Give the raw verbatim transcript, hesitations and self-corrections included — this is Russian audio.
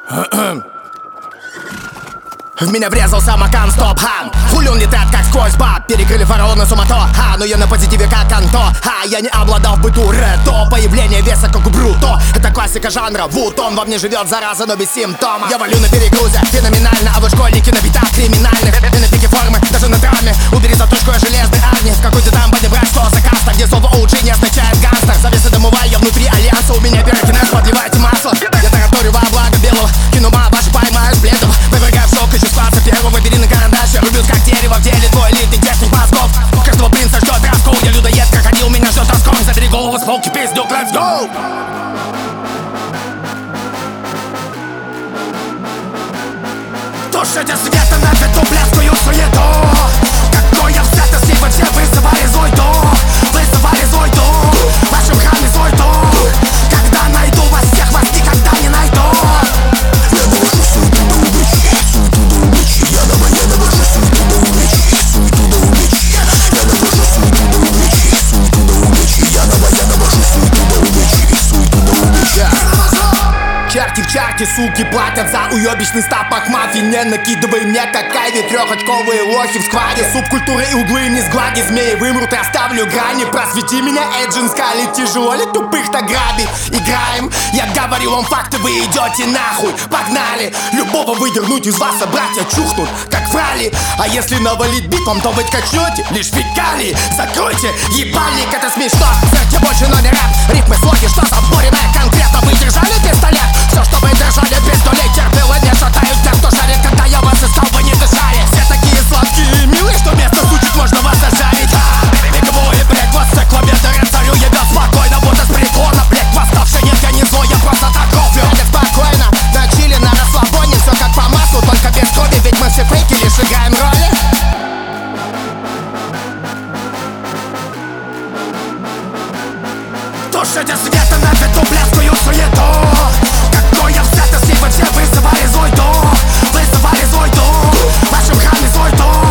В меня врезался Макан Стоп-хан. Хули он летает как сквозь бат. Перекрыли фараона сумато-ха. Но я на позитиве как Анто. Ха, я не обладал в быту рэто. Появление веса как у Бруто. Это классика жанра Вут. Он во мне живет, зараза, но без симптома. Я валю на перегрузе, феноменально. А вы школьники на битах криминальных. И на пике формы, даже на драме. Убери заточку, я железной армии. В какой-то там подебрать, что за каста. Где слово о джи не означает гангстер. Завесы домовая, я внутри альянса. У меня пирокинез, подливайте масло. Я тараторю во благо белого. Кинума, ваши поймаешь бледов. Выпрыгаю в шок, ищу класса первого. Бери на карандаш, я рубюсь как дерево. В деле твой элитный техник мозгов. Каждого принца ждет раскол. Я людоед, крокодил, меня ждет раскол. Забери голову с полки, пиздюк, let's go! Тушите светом на эту блядскую суету. Какой я взятость, вы все вызывали злой дух. Вызывали злой дух, в вашем храме злой дух. Когда найду вас всех, вас никогда не найду. Я навожу суету до увечья, суету до увечья. Я давай, я навожу суету до увечья, суету до увечья. Я навожу суету до увечья, суету до увечья. Я давай, я навожу суету до увечья, суету до увечья. Черти в чарте, суки платят за уебищный стапок мафии. Не накидывай мне как Айви, трехочковые лохи в скваде. Субкультуры и углы не сглади, змеи вымрут и оставлю грани. Просвети меня, Эджин Скали, тяжело ли тупых-то грабить? Играем, я говорю вам факты, вы идете нахуй. Погнали, любого выдернуть из вас, а братья чухнут, как фрали. А если навалить битвом, то вы качнете лишь фекалии. Закройте ебальник, это смешно. Сердце больше, но не рэп, ритмы слоги, что заборенное конкретно. Вы держали пистолет? Все, что вы держали без долей терпело, не шатают тех, кто шарит. Когда я вас искал, вы не дышали. Все такие сладкие и милые, что вместо сучек можно вас зажарить. Вековое, блядь, вас в клавиатуре царю ебет спокойно, будто с прикона. Блядь, восставший, нет, я не злой, я просто так кофе. Так спокойно, на чили, на расслабоне. Все как по маслу, только без крови, ведь мы все фейки, лишь играем роли. Тушите светом на эту блядскую суету. Какой я взятость, вы все вызывали злой дух. Вызывали злой дух, в вашем храме злой дух.